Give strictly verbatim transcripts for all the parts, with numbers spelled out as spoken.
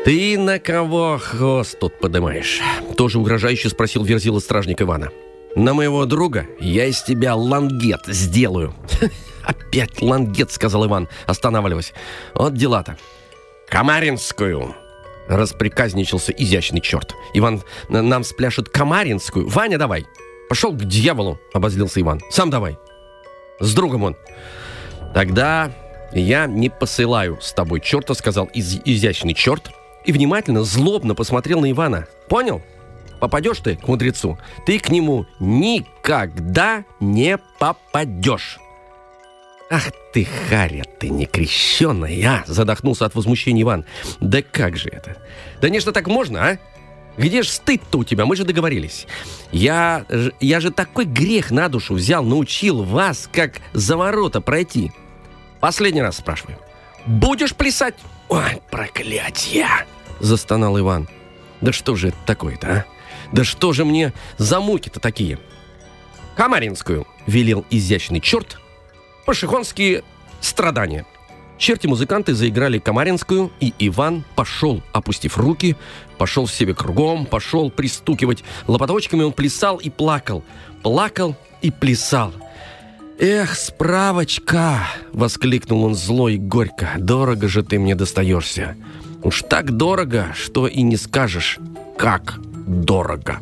«Ты на кого хвост тут подымаешь?» Тоже угрожающе спросил Верзила стражник Ивана. «На моего друга я из тебя лангет сделаю». «Опять лангет», — сказал Иван, останавливаясь. «Вот дела-то». «Камаринскую», — расприказничался изящный черт. «Иван нам спляшет Камаринскую. Ваня, давай». «Пошел к дьяволу», — обозлился Иван. «Сам давай. С другом он». «Тогда я не посылаю с тобой черта», — сказал из- изящный черт. И внимательно, злобно посмотрел на Ивана. «Понял? Попадешь ты к мудрецу, ты к нему никогда не попадешь». «Ах ты, харя, ты некрещеная!» — задохнулся от возмущения Иван. «Да как же это? Да не, что так можно, а? Где ж стыд-то у тебя? Мы же договорились. Я, я же такой грех на душу взял, научил вас, как за ворота пройти. Последний раз спрашиваю. Будешь плясать?» «Ой, проклятье!» — застонал Иван. «Да что же это такое-то, а? Да что же мне за муки-то такие?» «Камаринскую», — велел изящный черт. «Пашихонские страдания». Черти-музыканты заиграли Камаринскую, и Иван пошел, опустив руки, пошел себе кругом, пошел пристукивать лопаточками. Он плясал и плакал, плакал и плясал. «Эх, справочка!» — воскликнул он зло и горько. «Дорого же ты мне достаешься. Уж так дорого, что и не скажешь, как дорого».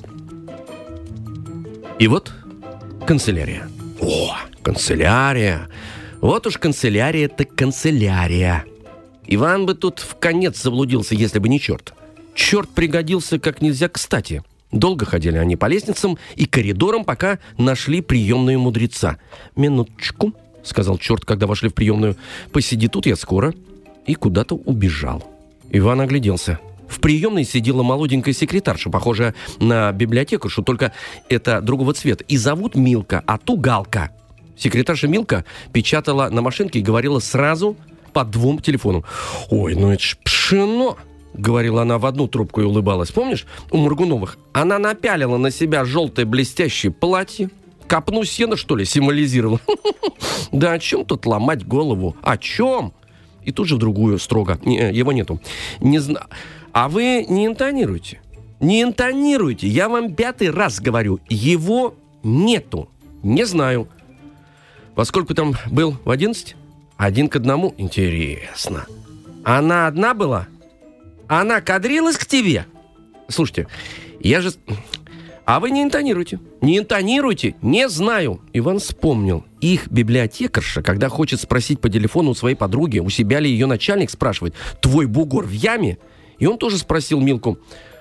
И вот канцелярия. О, канцелярия! Вот уж канцелярия так канцелярия. Иван бы тут в конец заблудился, если бы не черт. Черт пригодился как нельзя кстати. Долго ходили они по лестницам и коридорам, пока нашли приемную мудреца. «Минуточку», — сказал черт, когда вошли в приемную. «Посиди тут, я скоро». И куда-то убежал. Иван огляделся. В приемной сидела молоденькая секретарша, похожая на библиотекаршу, только это другого цвета. И зовут Милка, а ту Галка. Секретарша Милка печатала на машинке и говорила сразу по двум телефонам. «Ой, ну это ж пшено!» — говорила она в одну трубку и улыбалась. «Помнишь, у Моргуновых она напялила на себя желтое блестящее платье? Копну сена, что ли, символизировала? Да о чем тут ломать голову? О чем?» И тут же в другую строго. Не, его нету. Не зна... А вы не интонируйте. Не интонируйте. Я вам пятый раз говорю. Его нету. Не знаю. Во сколько там был? В одиннадцать? Один к одному? Интересно. Она одна была? Она кадрилась к тебе? Слушайте, я же... А вы не интонируйте. Не интонируйте. Не знаю. Иван вспомнил. Их библиотекарша, когда хочет спросить по телефону у своей подруги, у себя ли ее начальник, спрашивает: «Твой бугор в яме?» И он тоже спросил Милку: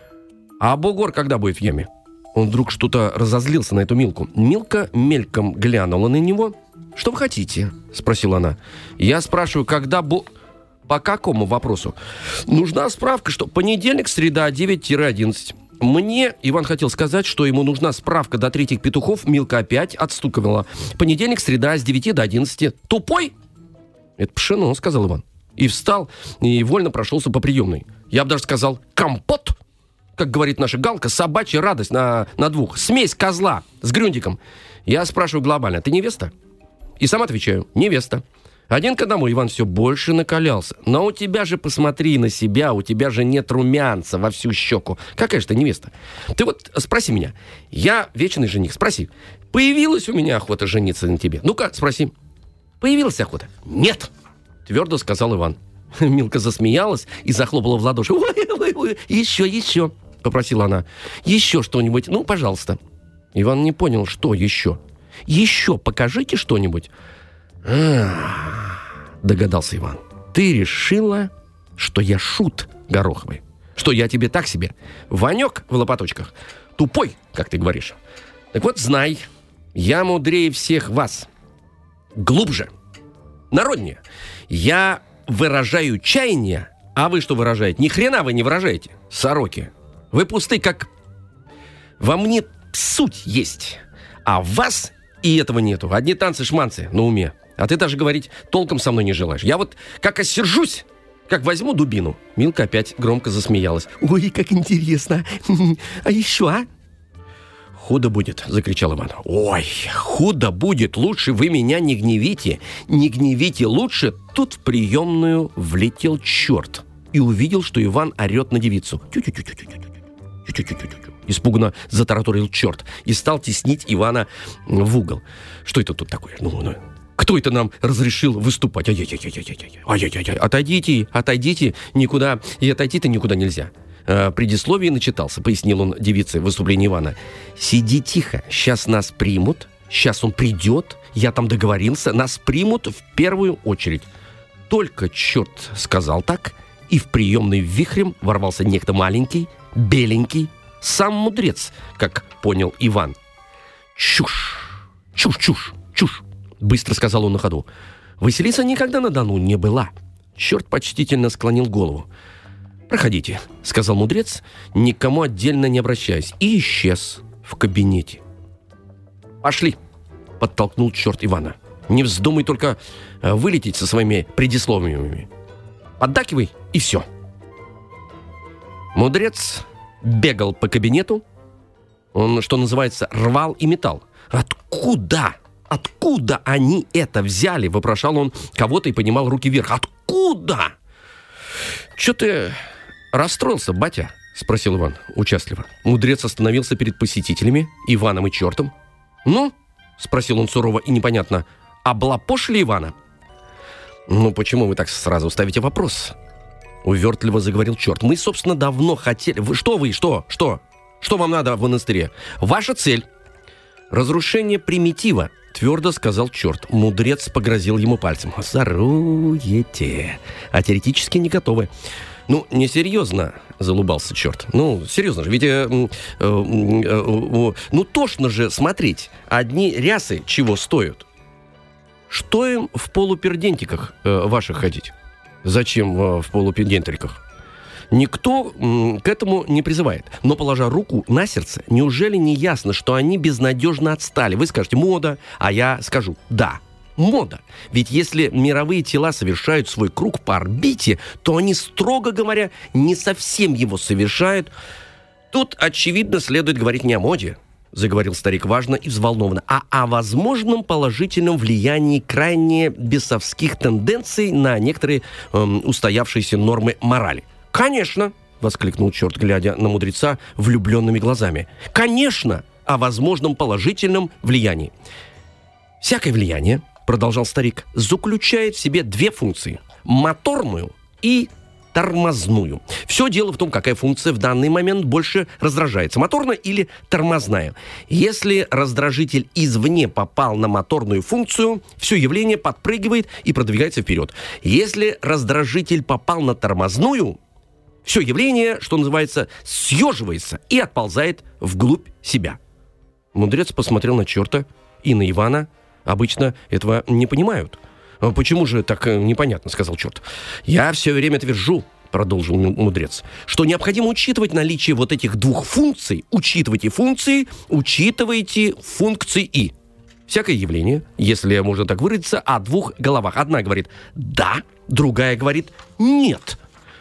«А бугор когда будет в яме?» Он вдруг что-то разозлился на эту Милку. Милка мельком глянула на него. «Что вы хотите?» — спросила она. «Я спрашиваю, когда бу...» «По какому вопросу?» «Нужна справка, что понедельник, среда, девять-одиннадцать». Мне Иван хотел сказать, что ему нужна справка до третьих петухов. Милка опять отстукивала. «Понедельник, среда, с девяти до одиннадцати». «Тупой?» «Это пшено», — сказал Иван. И встал, и вольно прошелся по приемной. Я бы даже сказал «компот». Как говорит наша Галка, собачья радость на, на двух. Смесь козла с грюндиком. Я спрашиваю глобально: «Ты невеста?» И сам отвечаю: «Невеста». Один к одному Иван все больше накалялся. «Но у тебя же, посмотри на себя, у тебя же нет румянца во всю щеку. Какая же ты невеста? Ты вот спроси меня. Я вечный жених. Спроси. Появилась у меня охота жениться на тебе? Ну-ка, спроси». «Появилась охота?» «Нет», — твердо сказал Иван. Милка засмеялась и захлопала в ладоши. «Ой, ой, ой, еще, еще», — попросила она. «Еще что-нибудь, ну, пожалуйста». Иван не понял, что еще. «Еще покажите что-нибудь». «А-а-а», догадался Иван. «Ты решила, что я шут гороховый, что я тебе так себе Ванек в лопаточках, тупой, как ты говоришь. Так вот, знай, я мудрее всех вас, глубже, народнее. Я выражаю чаяние, а вы что выражаете? Ни хрена вы не выражаете, сороки. Вы пусты, как... Во мне суть есть, а в вас и этого нету. Одни танцы-шманцы на уме. А ты даже говорить толком со мной не желаешь. Я вот как осержусь, как возьму дубину». Милка опять громко засмеялась. «Ой, как интересно. А еще, а?» «Худо будет», — закричал Иван. «Ой, худо будет. Лучше вы меня не гневите. Не гневите лучше». Тут в приемную влетел черт. и увидел, что Иван орет на девицу. Тю-тю-тю-тю-тю-тю. Тю-тю-тю-тю-тю. Испуганно затараторил черт и стал теснить Ивана в угол. Что это тут такое? Ну, ну. Кто это нам разрешил выступать? Ай-яй-яй-яй-яй-яй. Ай-яй-яй-яй. Отойдите, отойдите, никуда. И отойти-то никуда нельзя. Предисловие начитался, пояснил он девице в выступлении Ивана. Сиди тихо, сейчас нас примут, сейчас он придет, я там договорился, нас примут в первую очередь. Только черт сказал так, и в приемный вихрем ворвался некто маленький, беленький, сам мудрец, как понял Иван. Чушь, чушь, чушь, чушь, быстро сказал он на ходу. Василиса никогда на Дону не была. Черт почтительно склонил голову. «Проходите», — сказал мудрец, никому отдельно не обращаясь, и исчез в кабинете. «Пошли», — подтолкнул черт Ивана. «Не вздумай только вылететь со своими предисловиями. Поддакивай, и все». Мудрец бегал по кабинету. Он, что называется, рвал и метал. «Откуда? Откуда они это взяли?» — вопрошал он кого-то и поднимал руки вверх. «Откуда?» «Че ты расстроился, батя?» — спросил Иван участливо. Мудрец остановился перед посетителями, Иваном и чертом. «Ну?» — спросил он сурово и непонятно. «Облапошили Ивана?» «Ну, почему вы так сразу ставите вопрос?» — увертливо заговорил черт. «Мы, собственно, давно хотели... Вы, что вы? Что? Что? Что вам надо в монастыре? Ваша цель — разрушение примитива», — твердо сказал черт. Мудрец погрозил ему пальцем. «Заруете. А теоретически не готовы». «Ну, несерьезно», — залыбался черт. «Ну, серьезно же, ведь... Э, э, э, э, ну, тошно же смотреть. Одни рясы чего стоят. Что им в полупердентиках э, ваших ходить? Зачем э, в полупердентиках? Никто м, к этому не призывает. Но, положа руку на сердце, неужели не ясно, что они безнадежно отстали? Вы скажете, мода, а я скажу, да, мода. Ведь если мировые тела совершают свой круг по орбите, то они, строго говоря, не совсем его совершают. Тут, очевидно, следует говорить не о моде, заговорил старик важно и взволнованно, а о возможном положительном влиянии крайне бесовских тенденций на некоторые эм, устоявшиеся нормы морали. «Конечно!» — воскликнул черт, глядя на мудреца влюбленными глазами. «Конечно! О возможном положительном влиянии. Всякое влияние, — продолжал старик, — заключает в себе две функции — моторную и тормозную. Все дело в том, какая функция в данный момент больше раздражается, моторная или тормозная. Если раздражитель извне попал на моторную функцию, все явление подпрыгивает и продвигается вперед. Если раздражитель попал на тормозную, все явление, что называется, съеживается и отползает вглубь себя». Мудрец посмотрел на черта и на Ивана. Обычно этого не понимают. «Почему же так непонятно?» — сказал черт. «Я все время твержу, — продолжил мудрец, — что необходимо учитывать наличие вот этих двух функций. Учитывайте функции, учитывайте функции и. Всякое явление, если можно так выразиться, о двух головах. Одна говорит «да», другая говорит «нет».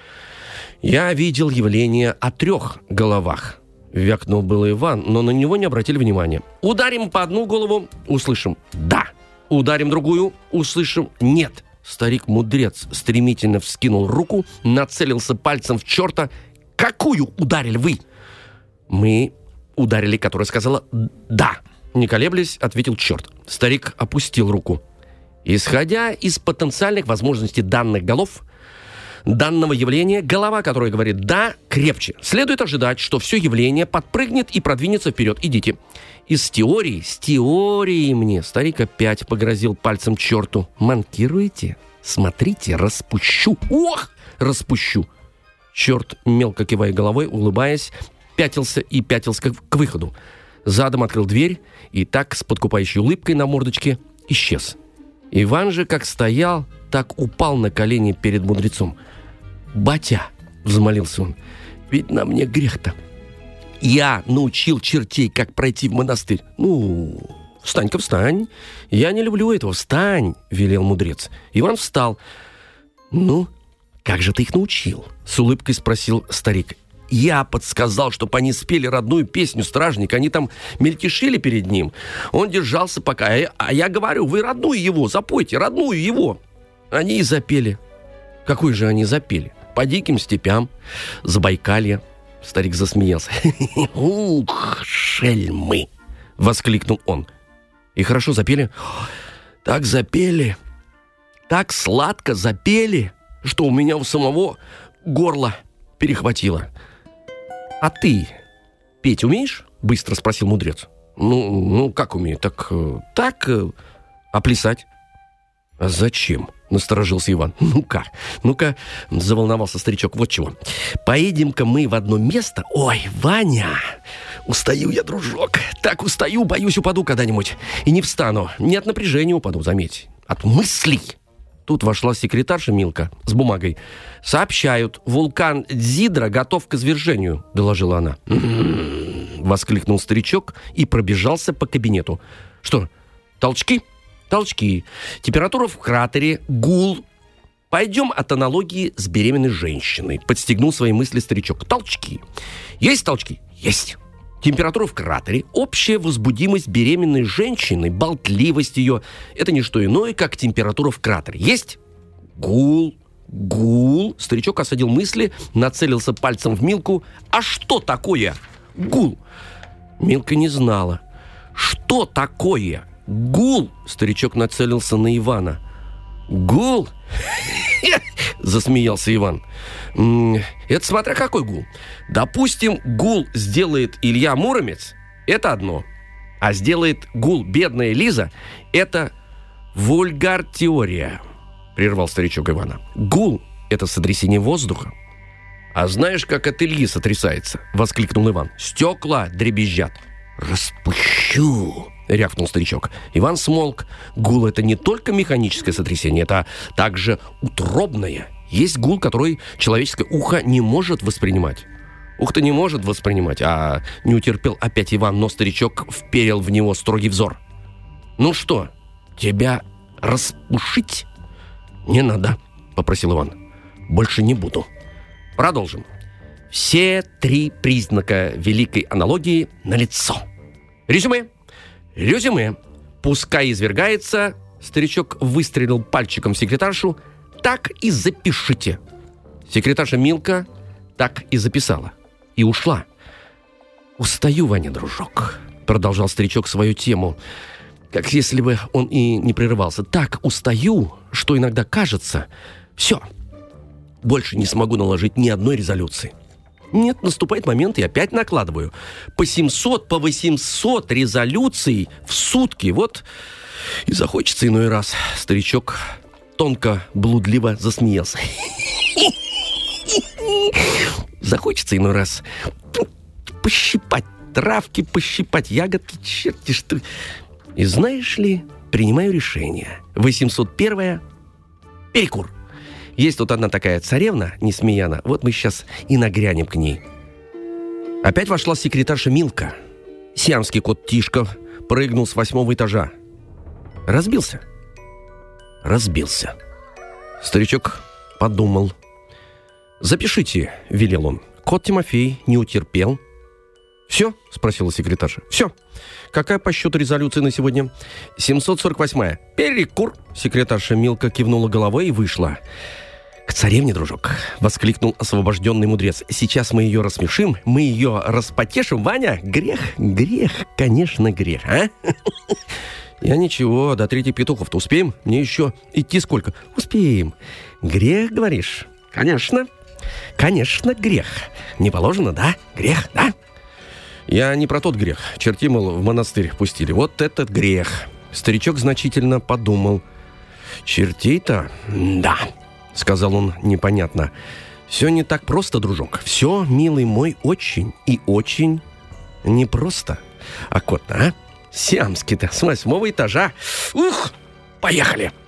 «Я видел явление о трех головах», — вякнул было Иван, но на него не обратили внимания. «Ударим по одну голову, услышим «да». Ударим другую, услышим «нет». Старик-мудрец стремительно вскинул руку, нацелился пальцем в черта. «Какую ударили вы?» «Мы ударили, которая сказала «да». Не колеблясь, ответил черт. Старик опустил руку. «Исходя из потенциальных возможностей данных голов, данного явления, голова, которая говорит «да», крепче. Следует ожидать, что все явление подпрыгнет и продвинется вперед. Идите». Из теории, с теорией мне. Старик опять погрозил пальцем черту. «Манкируете? Смотрите, распущу». «Ох, распущу». Черт, мелко кивая головой, улыбаясь, пятился и пятился к выходу. Задом открыл дверь и так, с подкупающей улыбкой на мордочке, исчез. Иван же как стоял, так упал на колени перед мудрецом. «Батя», — взмолился он, — «ведь на мне грех-то. Я научил чертей, как пройти в монастырь». «Ну, встань-ка, встань. Я не люблю этого. Встань», — велел мудрец. Иван встал. «Ну, как же ты их научил?» — с улыбкой спросил старик. «Я подсказал, чтоб они спели родную песню «Стражник». Они там мельтешили перед ним. Он держался пока. А я говорю, вы родную его запойте, родную его». Они и запели. «Какую же они запели?» по диким степям Забайкалья. Старик засмеялся. «Ух, шельмы!» — воскликнул он. «И хорошо запели?» «Так запели, так сладко запели, что у меня у самого горло перехватило». «А ты петь умеешь?» — быстро спросил мудрец. «Ну, ну как умею? Так, так, а плясать?» «А зачем?» — насторожился Иван. «Ну-ка, ну-ка», — заволновался старичок. «Вот чего. Поедем-ка мы в одно место. Ой, Ваня, устаю я, дружок. Так устаю, боюсь, упаду когда-нибудь. И не встану. Не от напряжения упаду, заметь. От мыслей». Тут вошла секретарша Милка с бумагой. «Сообщают, вулкан Дзидра готов к извержению», — доложила она. «М-м-м», — воскликнул старичок и пробежался по кабинету. «Что, толчки?» Толчки, температура в кратере, гул. Пойдем от аналогии с беременной женщиной. Подстегнул свои мысли старичок. Толчки. Есть толчки? Есть. Температура в кратере, общая возбудимость беременной женщины, болтливость ее. Это не что иное, как температура в кратере. Есть? Гул. Гул. Старичок осадил мысли, нацелился пальцем в Милку. А что такое гул? Милка не знала. Что такое гул? Старичок нацелился на Ивана. Гул? Засмеялся Иван. Это смотря какой гул. Допустим, гул сделает Илья Муромец, это одно. А сделает гул бедная Лиза, это вульгар-теория, прервал старичок Ивана. Гул — это сотрясение воздуха. А знаешь, как от Ильи сотрясается? Воскликнул Иван. Стекла дребезжат. Распущу, рявкнул старичок. Иван смолк. Гул — это не только механическое сотрясение, это также утробное. Есть гул, который человеческое ухо не может воспринимать. Ух-то не может воспринимать, а не утерпел опять Иван, но старичок вперил в него строгий взор. «Ну что, тебя распушить?» «Не надо», — попросил Иван. «Больше не буду. Продолжим. Все три признака великой аналогии налицо. Резюме. Резюме. Пускай извергается». Старичок выстрелил пальчиком в секретаршу. «Так и запишите». Секретарша Милка так и записала. И ушла. «Устаю, Ваня, дружок», — продолжал старичок свою тему, как если бы он и не прерывался. «Так устаю, что иногда кажется, все, больше не смогу наложить ни одной резолюции. Нет, наступает момент, и опять накладываю. По семьсот, по восемьсот резолюций в сутки. Вот и захочется иной раз». Старичок тонко, блудливо засмеялся. Захочется иной раз пощипать травки, пощипать ягодки, черти что. И знаешь ли, принимаю решение. восемьсот первое перекур. Есть тут одна такая царевна, Несмеяна. Вот мы сейчас и нагрянем к ней. Опять вошла секретарша Милка. Сиамский кот Тишка прыгнул с восьмого этажа. Разбился? Разбился. Старичок подумал. «Запишите», — велел он. Кот Тимофей не утерпел. «Все?» — спросила секретарша. «Все. Какая по счету резолюция на сегодня?» семьсот сорок восьмая. Перекур. Секретарша Милка кивнула головой и вышла. «К царевне, дружок!» — воскликнул освобожденный мудрец. «Сейчас мы ее рассмешим, мы ее распотешим, Ваня! Грех, грех, конечно, грех, а?» «Я ничего, до третьих петухов-то успеем? Мне еще идти сколько?» «Успеем. Грех, говоришь?» «Конечно. Конечно, грех. Не положено, да? Грех, да?» «Я не про тот грех. Черти, мол, в монастырь пустили. Вот этот грех». Старичок значительно подумал. «Чертей-то? Да», — сказал он непонятно. «Все не так просто, дружок. Все, милый мой, очень и очень непросто. А кот, а? Сиамский-то с восьмого этажа. Ух, поехали!»